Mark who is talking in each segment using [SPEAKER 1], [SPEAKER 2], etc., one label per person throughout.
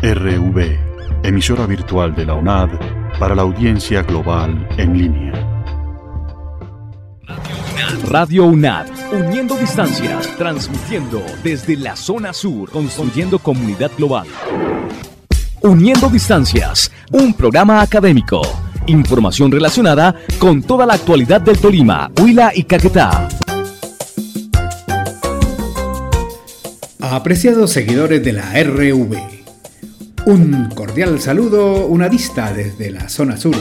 [SPEAKER 1] RV, emisora virtual de la UNAD para la audiencia global en línea.
[SPEAKER 2] Radio UNAD, uniendo distancias, transmitiendo desde la zona sur, construyendo comunidad global. Uniendo distancias, un programa académico. Información relacionada con toda la actualidad del Tolima, Huila y Caquetá.
[SPEAKER 3] Apreciados seguidores de la RV, un cordial saludo unadista desde la zona sur.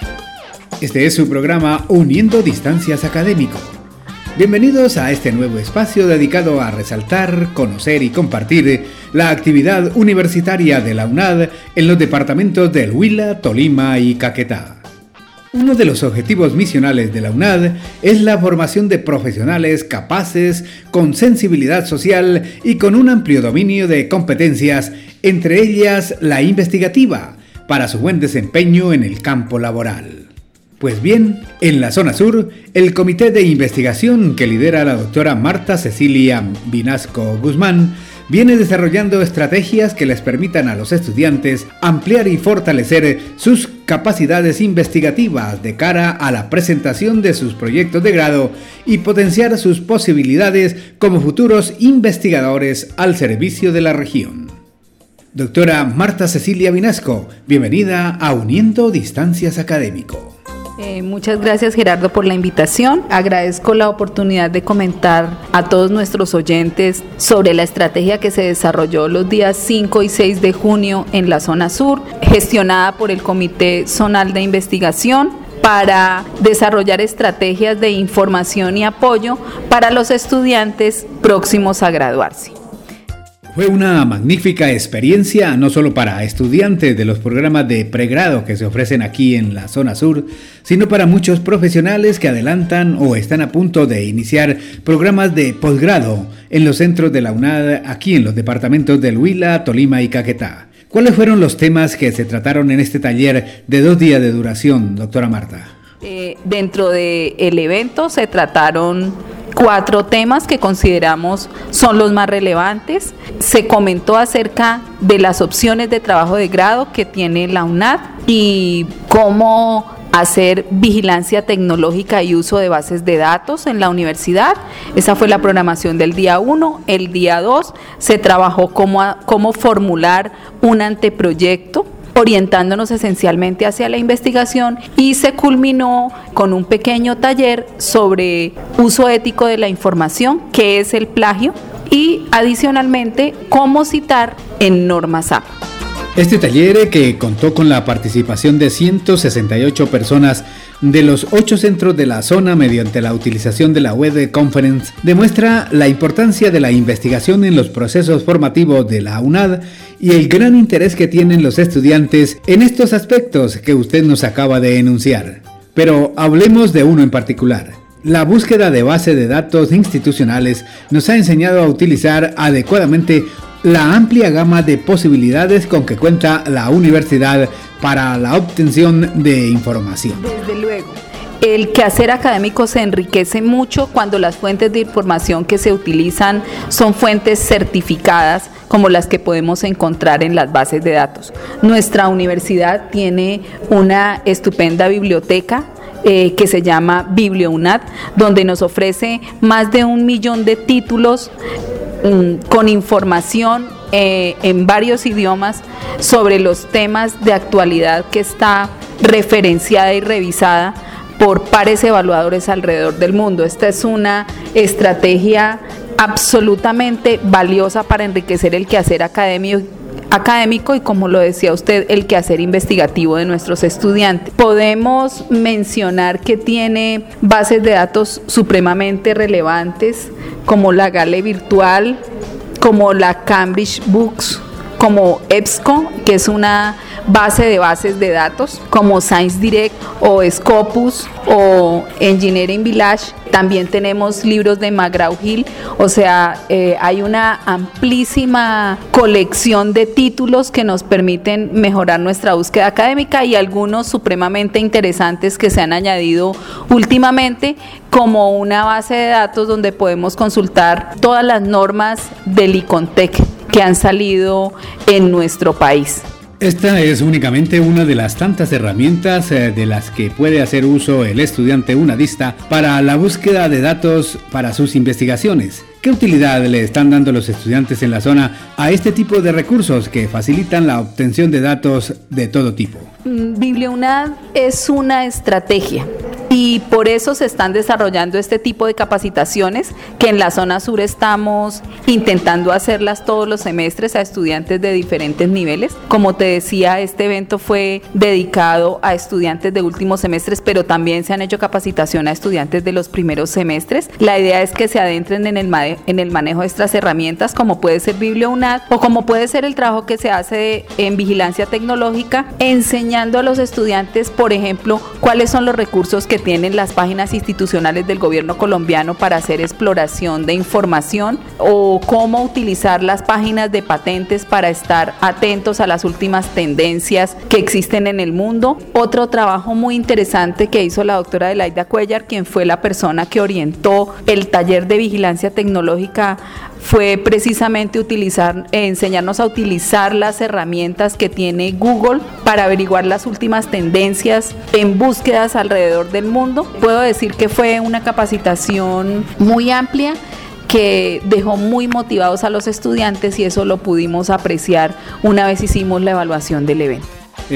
[SPEAKER 3] Este es su programa Uniendo Distancias Académico. Bienvenidos a este nuevo espacio dedicado a resaltar, conocer y compartir la actividad universitaria de la UNAD en los departamentos del Huila, Tolima y Caquetá. Uno de los objetivos misionales de la UNAD es la formación de profesionales capaces, con sensibilidad social y con un amplio dominio de competencias, entre ellas la investigativa, para su buen desempeño en el campo laboral. Pues bien, en la zona sur, el comité de investigación que lidera la doctora Marta Cecilia Vinasco Guzmán viene desarrollando estrategias que les permitan a los estudiantes ampliar y fortalecer sus capacidades investigativas de cara a la presentación de sus proyectos de grado y potenciar sus posibilidades como futuros investigadores al servicio de la región. Doctora Marta Cecilia Vinasco, bienvenida a Uniendo Distancias Académico.
[SPEAKER 4] Muchas gracias, Gerardo, por la invitación. Agradezco la oportunidad de comentar a todos nuestros oyentes sobre la estrategia que se desarrolló los días 5 y 6 de junio en la zona sur, gestionada por el Comité Zonal de Investigación, para desarrollar estrategias de información y apoyo para los estudiantes próximos a graduarse.
[SPEAKER 3] Fue una magnífica experiencia, no solo para estudiantes de los programas de pregrado que se ofrecen aquí en la zona sur, sino para muchos profesionales que adelantan o están a punto de iniciar programas de posgrado en los centros de la UNAD, aquí en los departamentos del Huila, Tolima y Caquetá. ¿Cuáles fueron los temas que se trataron en este taller de 2 días de duración, doctora Marta?
[SPEAKER 4] Dentro del evento se trataron 4 temas que consideramos son los más relevantes. Se comentó acerca de las opciones de trabajo de grado que tiene la UNAD y cómo hacer vigilancia tecnológica y uso de bases de datos en la universidad. Esa fue la programación del día 1. El día 2 se trabajó cómo formular un anteproyecto, orientándonos esencialmente hacia la investigación, y se culminó con un pequeño taller sobre uso ético de la información, qué es el plagio, y adicionalmente cómo citar en normas AP.
[SPEAKER 3] Este taller, que contó con la participación de 168 personas de los 8 centros de la zona mediante la utilización de la web conference, demuestra la importancia de la investigación en los procesos formativos de la UNAD y el gran interés que tienen los estudiantes en estos aspectos que usted nos acaba de enunciar. Pero hablemos de uno en particular. La búsqueda de bases de datos institucionales nos ha enseñado a utilizar adecuadamente la amplia gama de posibilidades con que cuenta la universidad para la obtención de información.
[SPEAKER 4] Desde luego, el quehacer académico se enriquece mucho cuando las fuentes de información que se utilizan son fuentes certificadas, como las que podemos encontrar en las bases de datos. Nuestra universidad tiene una estupenda biblioteca que se llama BiblioUNAD, donde nos ofrece más de 1 millón de títulos con información en varios idiomas sobre los temas de actualidad que está referenciada y revisada por pares evaluadores alrededor del mundo. Esta es una estrategia absolutamente valiosa para enriquecer el quehacer académico y, como lo decía usted, el quehacer investigativo de nuestros estudiantes. Podemos mencionar que tiene bases de datos supremamente relevantes como la Gale Virtual, como la Cambridge Books, como EBSCO, que es una base de bases de datos, como Science Direct o Scopus o Engineering Village. También tenemos libros de McGraw-Hill, o sea, hay una amplísima colección de títulos que nos permiten mejorar nuestra búsqueda académica, y algunos supremamente interesantes que se han añadido últimamente, como una base de datos donde podemos consultar todas las normas del ICONTEC, que han salido en nuestro país.
[SPEAKER 3] Esta es únicamente una de las tantas herramientas de las que puede hacer uso el estudiante unadista para la búsqueda de datos para sus investigaciones. ¿Qué utilidad le están dando los estudiantes en la zona a este tipo de recursos que facilitan la obtención de datos de todo tipo?
[SPEAKER 4] BiblioUNAD es una estrategia y por eso se están desarrollando este tipo de capacitaciones que en la zona sur estamos intentando hacerlas todos los semestres a estudiantes de diferentes niveles. Como te decía, este evento fue dedicado a estudiantes de últimos semestres, pero también se han hecho capacitación a estudiantes de los primeros semestres. La idea es que se adentren en el manejo de estas herramientas, como puede ser BiblioUNAD o como puede ser el trabajo que se hace en vigilancia tecnológica, enseñando a los estudiantes, por ejemplo, cuáles son los recursos que tienen las páginas institucionales del gobierno colombiano para hacer exploración de información, o cómo utilizar las páginas de patentes para estar atentos a las últimas tendencias que existen en el mundo. Otro trabajo muy interesante que hizo la doctora Adelaida Cuellar, quien fue la persona que orientó el taller de vigilancia tecnológica, fue precisamente enseñarnos a utilizar las herramientas que tiene Google para averiguar las últimas tendencias en búsquedas alrededor del mundo. Puedo decir que fue una capacitación muy amplia que dejó muy motivados a los estudiantes, y eso lo pudimos apreciar una vez hicimos la evaluación del evento.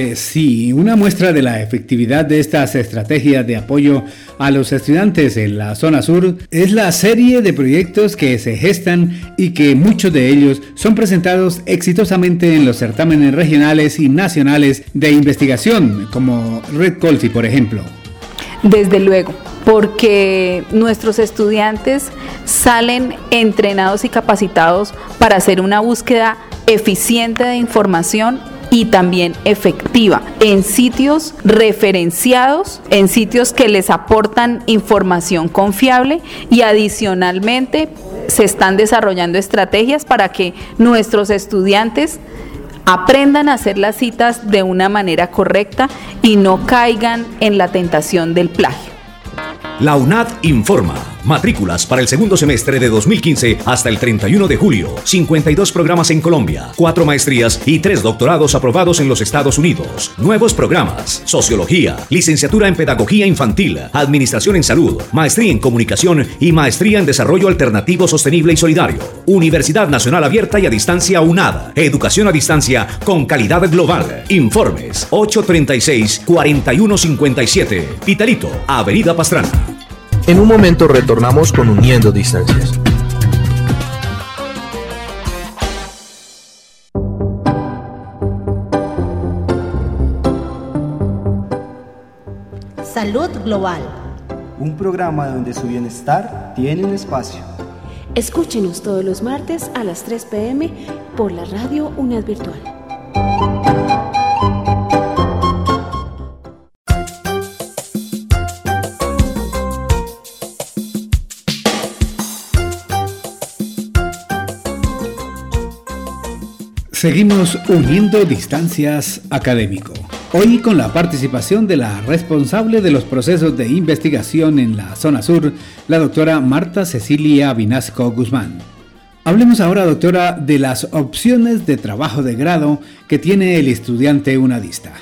[SPEAKER 3] Sí, una muestra de la efectividad de estas estrategias de apoyo a los estudiantes en la zona sur es la serie de proyectos que se gestan y que muchos de ellos son presentados exitosamente en los certámenes regionales y nacionales de investigación, como Red Colsi, por ejemplo.
[SPEAKER 4] Desde luego, porque nuestros estudiantes salen entrenados y capacitados para hacer una búsqueda eficiente de información y también efectiva en sitios referenciados, en sitios que les aportan información confiable, y adicionalmente se están desarrollando estrategias para que nuestros estudiantes aprendan a hacer las citas de una manera correcta y no caigan en la tentación del plagio.
[SPEAKER 2] La UNAD informa. Matrículas para el segundo semestre de 2015 hasta el 31 de julio. 52 programas en Colombia, 4 maestrías y 3 doctorados aprobados en los Estados Unidos. Nuevos programas: Sociología, Licenciatura en Pedagogía Infantil, Administración en Salud, Maestría en Comunicación y Maestría en Desarrollo Alternativo Sostenible y Solidario. Universidad Nacional Abierta y a Distancia UNAD. Educación a distancia con calidad global. Informes: 836-4157. Pitalito, Avenida Pastrana.
[SPEAKER 5] En un momento retornamos con Uniendo Distancias.
[SPEAKER 6] Salud Global.
[SPEAKER 7] Un programa donde su bienestar tiene un espacio.
[SPEAKER 6] Escúchenos todos los martes a las 3 p.m. por la radio UNAD Virtual.
[SPEAKER 3] Seguimos uniendo distancias académico. Hoy con la participación de la responsable de los procesos de investigación en la zona sur, la doctora Marta Cecilia Vinasco Guzmán. Hablemos ahora, doctora, de las opciones de trabajo de grado que tiene el estudiante unadista.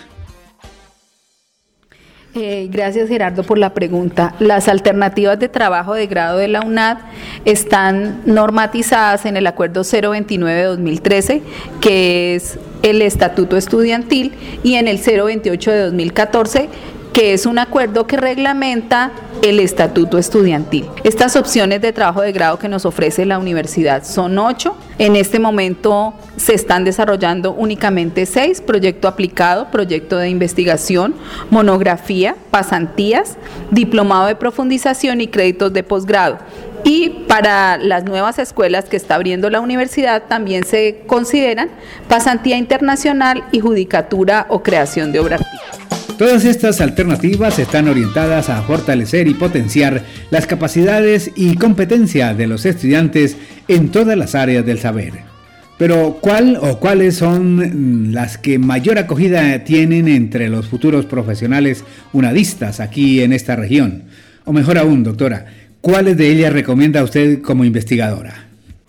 [SPEAKER 4] Gracias, Gerardo, por la pregunta. Las alternativas de trabajo de grado de la UNAD están normatizadas en el Acuerdo 029-2013, que es el Estatuto Estudiantil, y en el 028 de 2014, que es un acuerdo que reglamenta el Estatuto Estudiantil. Estas opciones de trabajo de grado que nos ofrece la universidad son 8. En este momento se están desarrollando únicamente 6: proyecto aplicado, proyecto de investigación, monografía, pasantías, diplomado de profundización y créditos de posgrado. Y para las nuevas escuelas que está abriendo la universidad también se consideran pasantía internacional y judicatura o creación de obra artística.
[SPEAKER 3] Todas estas alternativas están orientadas a fortalecer y potenciar las capacidades y competencias de los estudiantes en todas las áreas del saber. Pero ¿cuál o cuáles son las que mayor acogida tienen entre los futuros profesionales unadistas aquí en esta región? O mejor aún, doctora, ¿cuáles de ellas recomienda usted como investigadora?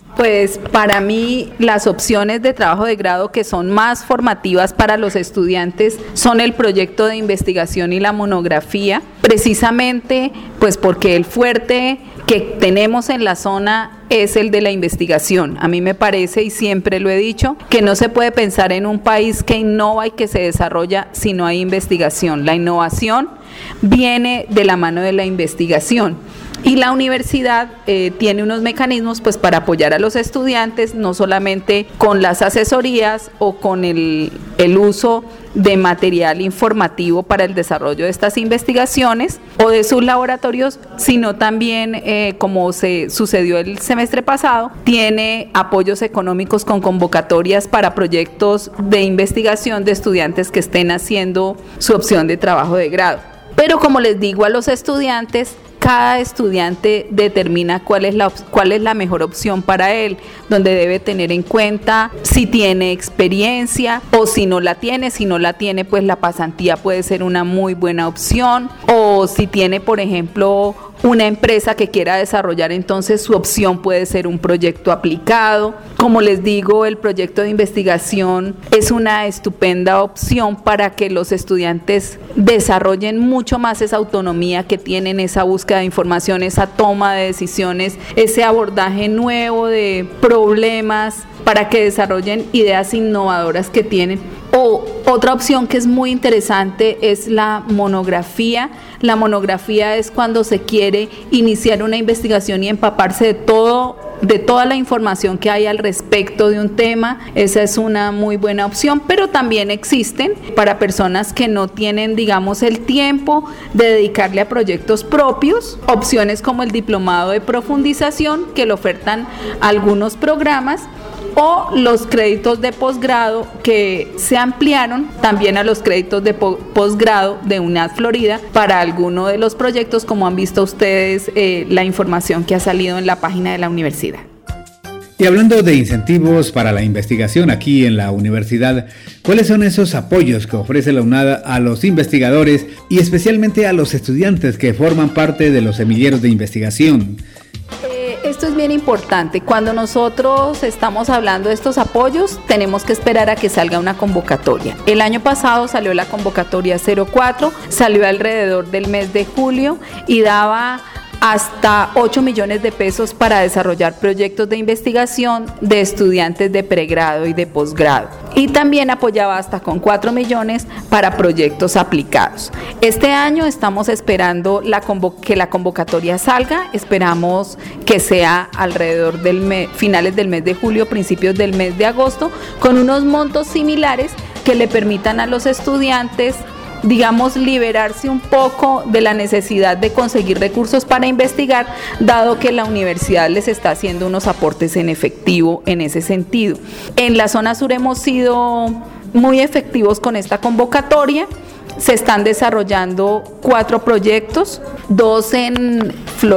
[SPEAKER 4] Pues para mí las opciones de trabajo de grado que son más formativas para los estudiantes son el proyecto de investigación y la monografía, precisamente pues porque el fuerte que tenemos en la zona es el de la investigación. A mí me parece, y siempre lo he dicho, que no se puede pensar en un país que innova y que se desarrolla si no hay investigación. La innovación viene de la mano de la investigación. Y la universidad tiene unos mecanismos pues para apoyar a los estudiantes, no solamente con las asesorías o con el uso de material informativo para el desarrollo de estas investigaciones o de sus laboratorios, sino también, como se sucedió el semestre pasado, tiene apoyos económicos con convocatorias para proyectos de investigación de estudiantes que estén haciendo su opción de trabajo de grado. Pero como les digo a los estudiantes, cada estudiante determina cuál es la mejor opción para él, donde debe tener en cuenta si tiene experiencia o si no la tiene. Si no la tiene, pues la pasantía puede ser una muy buena opción, o si tiene, por ejemplo, una empresa que quiera desarrollar, entonces su opción puede ser un proyecto aplicado. Como les digo, el proyecto de investigación es una estupenda opción para que los estudiantes desarrollen mucho más esa autonomía que tienen, esa búsqueda de información, esa toma de decisiones, ese abordaje nuevo de problemas, para que desarrollen ideas innovadoras que tienen. O otra opción que es muy interesante es la monografía. La monografía es cuando se quiere iniciar una investigación y empaparse de toda la información que hay al respecto de un tema. Esa es una muy buena opción, pero también existen para personas que no tienen, digamos, el tiempo de dedicarle a proyectos propios, opciones como el diplomado de profundización que lo ofertan algunos programas, o los créditos de posgrado que se ampliaron también a los créditos de posgrado de UNAD Florida para alguno de los proyectos, como han visto ustedes la información que ha salido en la página de la universidad.
[SPEAKER 3] Y hablando de incentivos para la investigación aquí en la universidad, ¿cuáles son esos apoyos que ofrece la UNAD a los investigadores y especialmente a los estudiantes que forman parte de los semilleros de investigación?
[SPEAKER 4] Esto es bien importante. Cuando nosotros estamos hablando de estos apoyos, tenemos que esperar a que salga una convocatoria. El año pasado salió la convocatoria 04, salió alrededor del mes de julio y daba hasta 8 millones de pesos para desarrollar proyectos de investigación de estudiantes de pregrado y de posgrado. Y también apoyaba hasta con 4 millones para proyectos aplicados. Este año estamos esperando que la convocatoria salga, esperamos que sea alrededor del finales del mes de julio, principios del mes de agosto, con unos montos similares que le permitan a los estudiantes, digamos, liberarse un poco de la necesidad de conseguir recursos para investigar, dado que la universidad les está haciendo unos aportes en efectivo en ese sentido. En la zona sur hemos sido muy efectivos con esta convocatoria. Se están desarrollando 4 proyectos, 2 en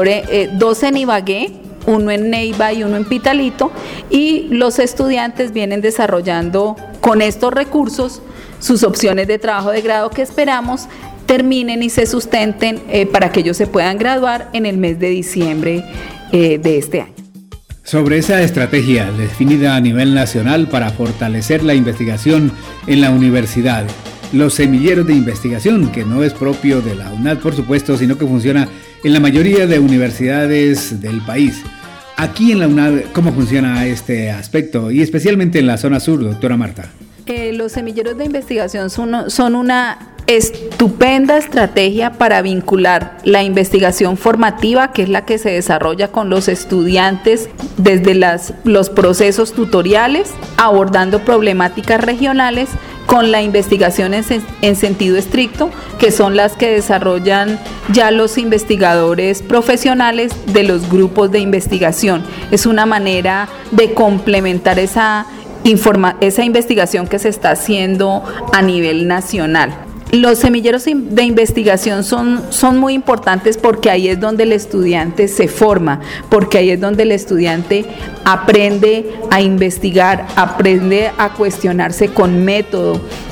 [SPEAKER 4] Ibagué, 1 en Neiva y 1 en Pitalito, y los estudiantes vienen desarrollando con estos recursos sus opciones de trabajo de grado que esperamos terminen y se sustenten para que ellos se puedan graduar en el mes de diciembre de este año.
[SPEAKER 3] Sobre esa estrategia definida a nivel nacional para fortalecer la investigación en la universidad, los semilleros de investigación, que no es propio de la UNAD, por supuesto, sino que funciona en la mayoría de universidades del país. Aquí en la UNAD, ¿cómo funciona este aspecto? Y especialmente en la zona sur, doctora Marta.
[SPEAKER 4] Los semilleros de investigación son una estupenda estrategia para vincular la investigación formativa, que es la que se desarrolla con los estudiantes desde los procesos tutoriales, abordando problemáticas regionales, con la investigación en sentido estricto, que son las que desarrollan ya los investigadores profesionales de los grupos de investigación. Es una manera de complementar esa investigación que se está haciendo a nivel nacional. Los semilleros de investigación son muy importantes porque ahí es donde el estudiante se forma, porque ahí es donde el estudiante aprende a investigar, aprende a cuestionarse con método,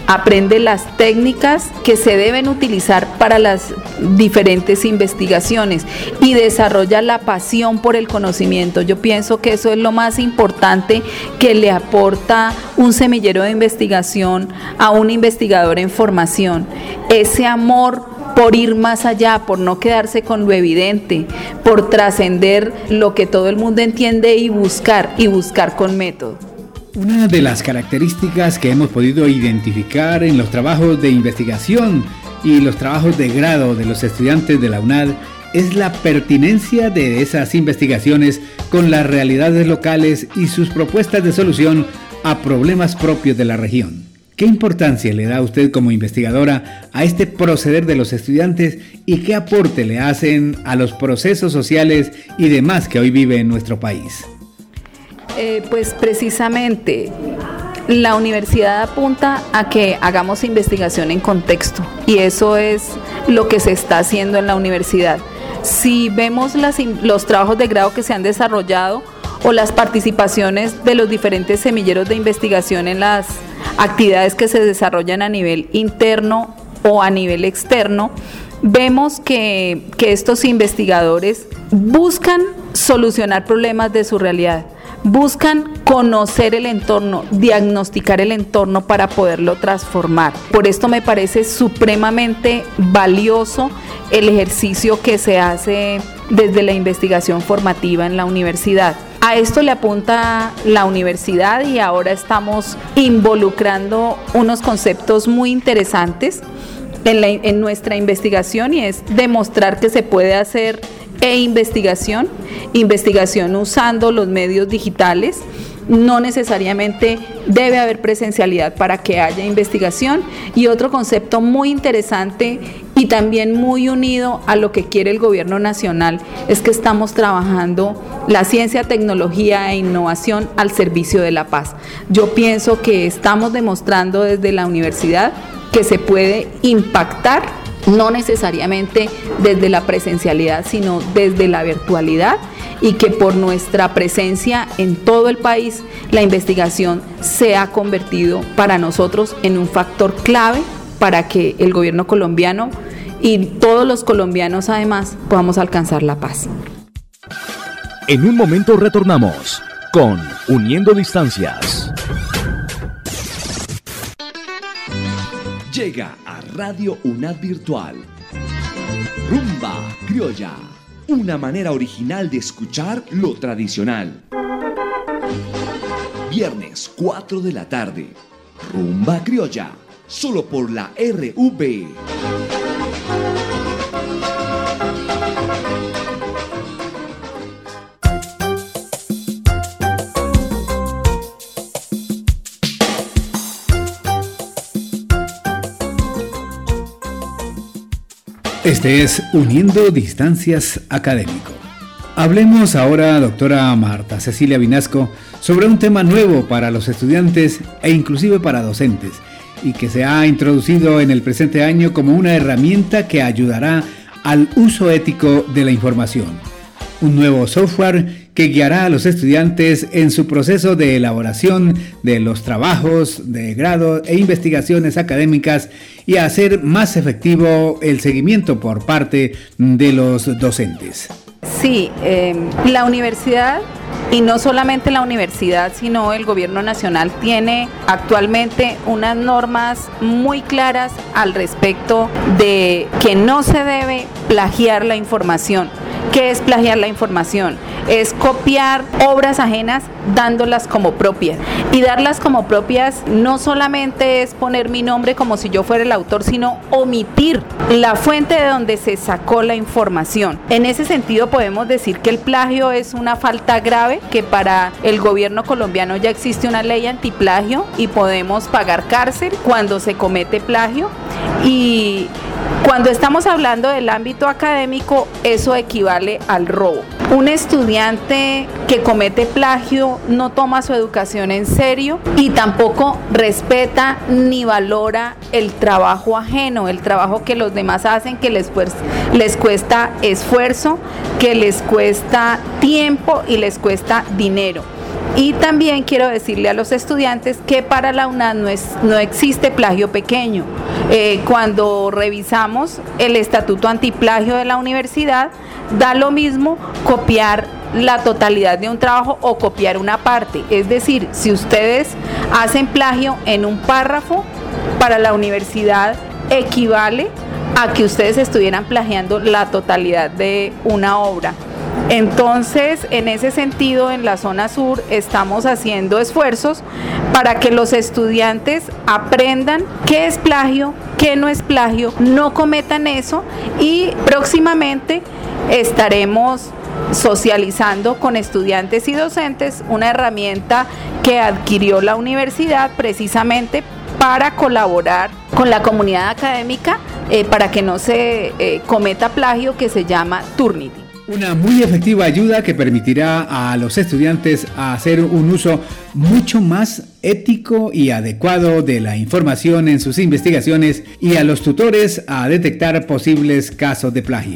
[SPEAKER 4] aprende las técnicas que se deben utilizar para las diferentes investigaciones y desarrolla la pasión por el conocimiento. Yo pienso que eso es lo más importante que le aporta un semillero de investigación a un investigador en formación, ese amor por ir más allá, por no quedarse con lo evidente, por trascender lo que todo el mundo entiende y buscar con método.
[SPEAKER 3] Una de las características que hemos podido identificar en los trabajos de investigación y los trabajos de grado de los estudiantes de la UNAD es la pertinencia de esas investigaciones con las realidades locales y sus propuestas de solución a problemas propios de la región. ¿Qué importancia le da usted como investigadora a este proceder de los estudiantes y qué aporte le hacen a los procesos sociales y demás que hoy vive en nuestro país?
[SPEAKER 4] Pues precisamente la universidad apunta a que hagamos investigación en contexto y eso es lo que se está haciendo en la universidad. Si vemos los trabajos de grado que se han desarrollado o las participaciones de los diferentes semilleros de investigación en las actividades que se desarrollan a nivel interno o a nivel externo, vemos que estos investigadores buscan solucionar problemas de su realidad, buscan conocer el entorno, diagnosticar el entorno para poderlo transformar. Por esto me parece supremamente valioso el ejercicio que se hace desde la investigación formativa en la universidad. A esto le apunta la universidad y ahora estamos involucrando unos conceptos muy interesantes en nuestra investigación y es demostrar que se puede hacer investigación usando los medios digitales. No necesariamente debe haber presencialidad para que haya investigación. Y otro concepto muy interesante y también muy unido a lo que quiere el gobierno nacional es que estamos trabajando la ciencia, tecnología e innovación al servicio de la paz. Yo pienso que estamos demostrando desde la universidad que se puede impactar, no necesariamente desde la presencialidad, sino desde la virtualidad, y que por nuestra presencia en todo el país, la investigación se ha convertido para nosotros en un factor clave para que el gobierno colombiano y todos los colombianos además podamos alcanzar la paz.
[SPEAKER 2] En un momento retornamos con Uniendo Distancias.
[SPEAKER 8] Llega a Radio UNAD Virtual Rumba Criolla, una manera original de escuchar lo tradicional. Viernes 4 de la tarde, Rumba Criolla, solo por la RV.
[SPEAKER 3] Este es Uniendo Distancias Académico. Hablemos ahora, doctora Marta Cecilia Vinasco, sobre un tema nuevo para los estudiantes e inclusive para docentes, y que se ha introducido en el presente año como una herramienta que ayudará al uso ético de la información. Un nuevo software que guiará a los estudiantes en su proceso de elaboración de los trabajos de grado e investigaciones académicas y a hacer más efectivo el seguimiento por parte de los docentes.
[SPEAKER 4] Sí, la universidad, y no solamente la universidad, sino el gobierno nacional, tiene actualmente unas normas muy claras al respecto de que no se debe plagiar la información. ¿Qué es plagiar la información? Es copiar obras ajenas dándolas como propias. Y darlas como propias no solamente es poner mi nombre como si yo fuera el autor, sino omitir la fuente de donde se sacó la información. En ese sentido podemos decir que el plagio es una falta grave, que para el gobierno colombiano ya existe una ley antiplagio y podemos pagar cárcel cuando se comete plagio. Y cuando estamos hablando del ámbito académico, eso equivale al robo. Un estudiante que comete plagio no toma su educación en serio y tampoco respeta ni valora el trabajo ajeno, el trabajo que los demás hacen, que les cuesta esfuerzo, que les cuesta tiempo y les cuesta dinero. Y también quiero decirle a los estudiantes que para la UNAD no existe plagio pequeño. Cuando revisamos el estatuto antiplagio de la universidad, da lo mismo copiar la totalidad de un trabajo o copiar una parte. Es decir, si ustedes hacen plagio en un párrafo, para la universidad equivale a que ustedes estuvieran plagiando la totalidad de una obra. Entonces, en ese sentido, en la zona sur estamos haciendo esfuerzos para que los estudiantes aprendan qué es plagio, qué no es plagio, no cometan eso, y próximamente estaremos socializando con estudiantes y docentes una herramienta que adquirió la universidad precisamente para colaborar con la comunidad académica para que no se cometa plagio, que se llama Turnitin.
[SPEAKER 3] Una muy efectiva ayuda que permitirá a los estudiantes hacer un uso mucho más ético y adecuado de la información en sus investigaciones, y a los tutores a detectar posibles casos de plagio.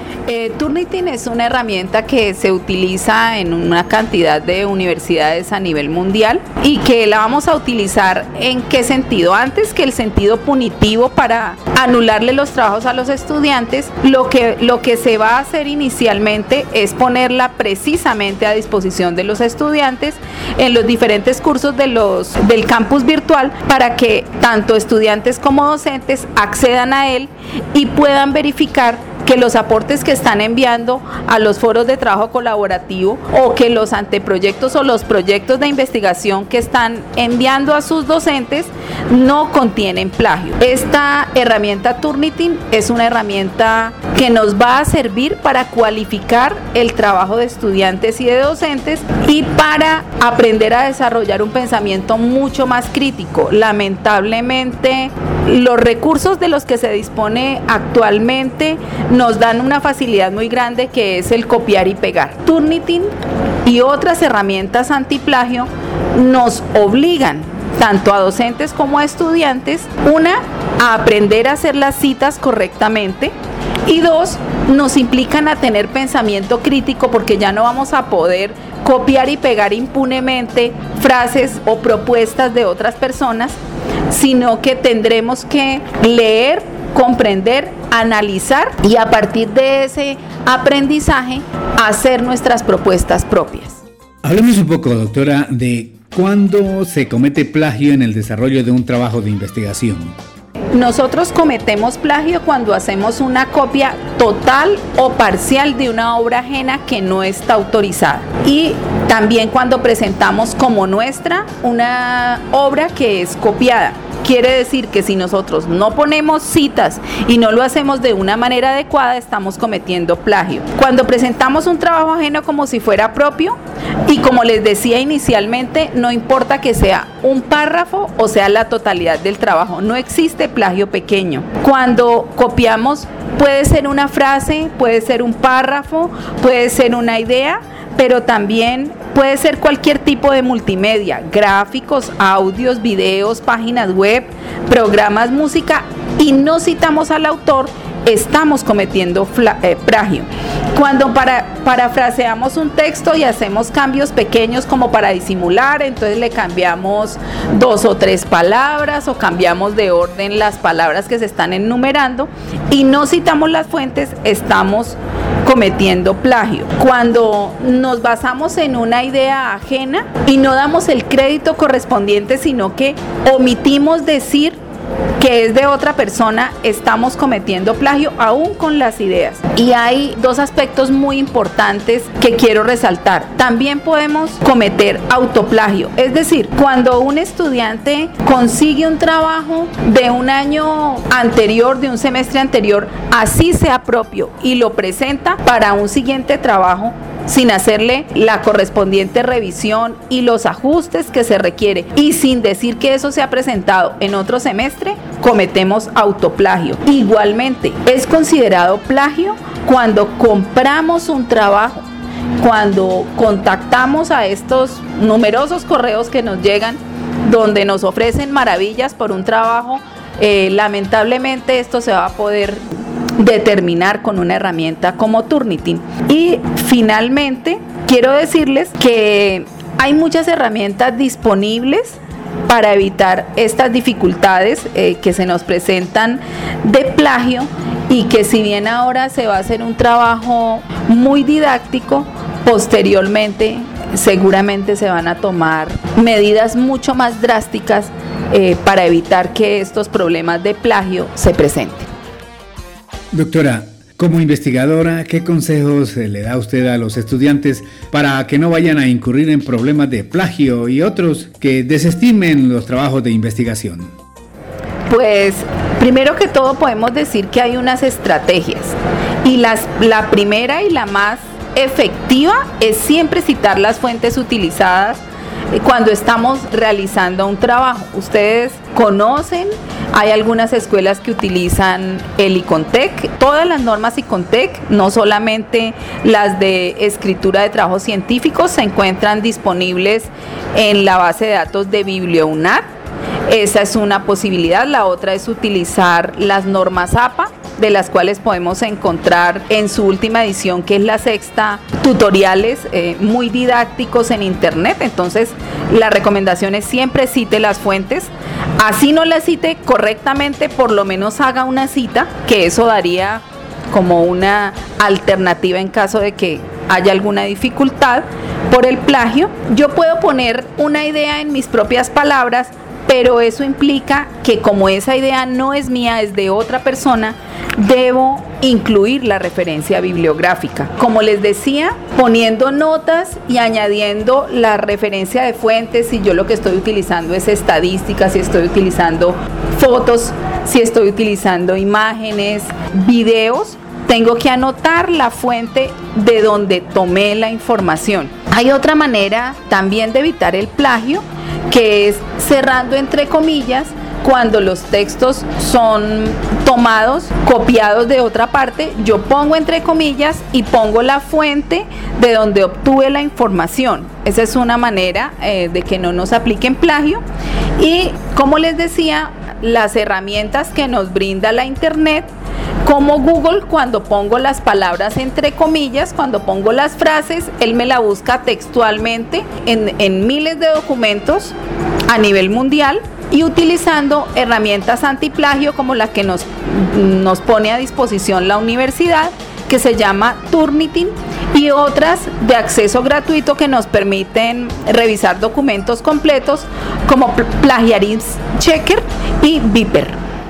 [SPEAKER 4] Turnitin es una herramienta que se utiliza en una cantidad de universidades a nivel mundial, y que la vamos a utilizar ¿en qué sentido? Antes que el sentido punitivo para anularle los trabajos a los estudiantes, lo que se va a hacer inicialmente es ponerla precisamente a disposición de los estudiantes en los diferentes cursos del campus virtual, para que tanto estudiantes como docentes accedan a él y puedan verificar que los aportes que están enviando a los foros de trabajo colaborativo, o que los anteproyectos o los proyectos de investigación que están enviando a sus docentes no contienen plagio. Esta herramienta Turnitin es una herramienta que nos va a servir para cualificar el trabajo de estudiantes y de docentes, y para aprender a desarrollar un pensamiento mucho más crítico. Lamentablemente, los recursos de los que se dispone actualmente nos dan una facilidad muy grande, que es el copiar y pegar. Turnitin y otras herramientas antiplagio nos obligan tanto a docentes como a estudiantes, una, a aprender a hacer las citas correctamente, y dos, nos implican a tener pensamiento crítico, porque ya no vamos a poder copiar y pegar impunemente frases o propuestas de otras personas, sino que tendremos que leer, comprender, analizar, y a partir de ese aprendizaje hacer nuestras propuestas propias.
[SPEAKER 3] Hablemos un poco, doctora, de cuándo se comete plagio en el desarrollo de un trabajo de investigación.
[SPEAKER 4] Nosotros cometemos plagio cuando hacemos una copia total o parcial de una obra ajena que no está autorizada, y también cuando presentamos como nuestra una obra que es copiada. Quiere decir que si nosotros no ponemos citas y no lo hacemos de una manera adecuada, estamos cometiendo plagio. Cuando presentamos un trabajo ajeno como si fuera propio, y como les decía inicialmente, no importa que sea un párrafo o sea la totalidad del trabajo, no existe plagio pequeño. Cuando copiamos, puede ser una frase, puede ser un párrafo, puede ser una idea, pero también puede ser cualquier tipo de multimedia, gráficos, audios, videos, páginas web, programas, música, y no citamos al autor, estamos cometiendo plagio. Cuando parafraseamos un texto y hacemos cambios pequeños como para disimular, entonces le cambiamos 2 o 3 palabras, o cambiamos de orden las palabras que se están enumerando, y no citamos las fuentes, estamos cometiendo plagio. Cuando nos basamos en una idea ajena y no damos el crédito correspondiente, sino que omitimos decir que es de otra persona, estamos cometiendo plagio aún con las ideas. Y hay dos aspectos muy importantes que quiero resaltar. También podemos cometer autoplagio, es decir, cuando un estudiante consigue un trabajo de un año anterior, de un semestre anterior, así sea propio, y lo presenta para un siguiente trabajo sin hacerle la correspondiente revisión y los ajustes que se requiere, y sin decir que eso se ha presentado en otro semestre, cometemos autoplagio. Igualmente, es considerado plagio cuando compramos un trabajo, cuando contactamos a estos numerosos correos que nos llegan, donde nos ofrecen maravillas por un trabajo. Lamentablemente esto se va a poder determinar con una herramienta como Turnitin. Y finalmente quiero decirles que Hay muchas herramientas disponibles para evitar estas dificultades que se nos presentan de plagio, y que si bien ahora se va a hacer un trabajo muy didáctico, posteriormente seguramente se van a tomar medidas mucho más drásticas para evitar que estos problemas de plagio se presenten.
[SPEAKER 3] Doctora, como investigadora, ¿qué consejos le da usted a los estudiantes para que no vayan a incurrir en problemas de plagio y otros que desestimen los trabajos de investigación?
[SPEAKER 4] Pues primero que todo podemos decir que hay unas estrategias, y la primera y la más efectiva es siempre citar las fuentes utilizadas cuando estamos realizando un trabajo. Ustedes conocen, hay algunas escuelas que utilizan el ICONTEC, todas las normas ICONTEC, no solamente las de escritura de trabajos científicos, se encuentran disponibles en la base de datos de BiblioUNAD. Esa es una posibilidad. La otra es utilizar las normas APA, de las cuales podemos encontrar en su última edición, que es la 6ª, tutoriales muy didácticos en internet. Entonces la recomendación es siempre cite las fuentes, así no las cite correctamente, por lo menos haga una cita, que eso daría como una alternativa en caso de que haya alguna dificultad por el plagio. Yo puedo poner una idea en mis propias palabras, pero eso implica que como esa idea no es mía, es de otra persona, debo incluir la referencia bibliográfica. Como les decía, poniendo notas y añadiendo la referencia de fuentes, si yo lo que estoy utilizando es estadísticas, si estoy utilizando fotos, si estoy utilizando imágenes, videos, tengo que anotar la fuente de donde tomé la información. Hay otra manera también de evitar el plagio, que es cerrando entre comillas cuando los textos son tomados, copiados de otra parte. Yo pongo entre comillas y pongo la fuente de donde obtuve la información. Esa es una manera de que no nos apliquen plagio. Y como les decía, las herramientas que nos brinda la internet, como Google, cuando pongo las palabras entre comillas, cuando pongo las frases, él me la busca textualmente en miles de documentos a nivel mundial, y utilizando herramientas antiplagio como la que nos pone a disposición la universidad, que se llama Turnitin, y otras de acceso gratuito que nos permiten revisar documentos completos como Plagiarism Checker y Viper.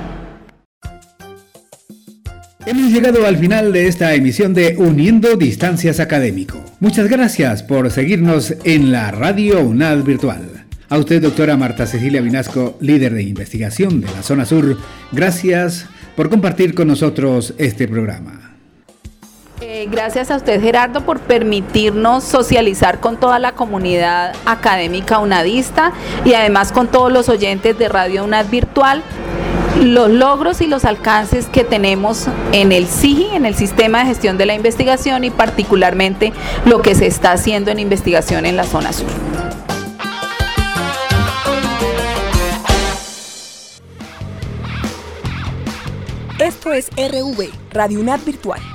[SPEAKER 3] Hemos llegado al final de esta emisión de Uniendo Distancias Académico. Muchas gracias por seguirnos en la Radio UNAD Virtual. A usted, doctora Marta Cecilia Vinasco, líder de investigación de la Zona Sur, gracias por compartir con nosotros este programa.
[SPEAKER 4] Gracias a usted, Gerardo, por permitirnos socializar con toda la comunidad académica unadista y además con todos los oyentes de Radio UNAD Virtual, los logros y los alcances que tenemos en el SIGI, en el Sistema de Gestión de la Investigación, y particularmente lo que se está haciendo en investigación en la Zona Sur.
[SPEAKER 9] Esto es RV, Radio UNAD Virtual.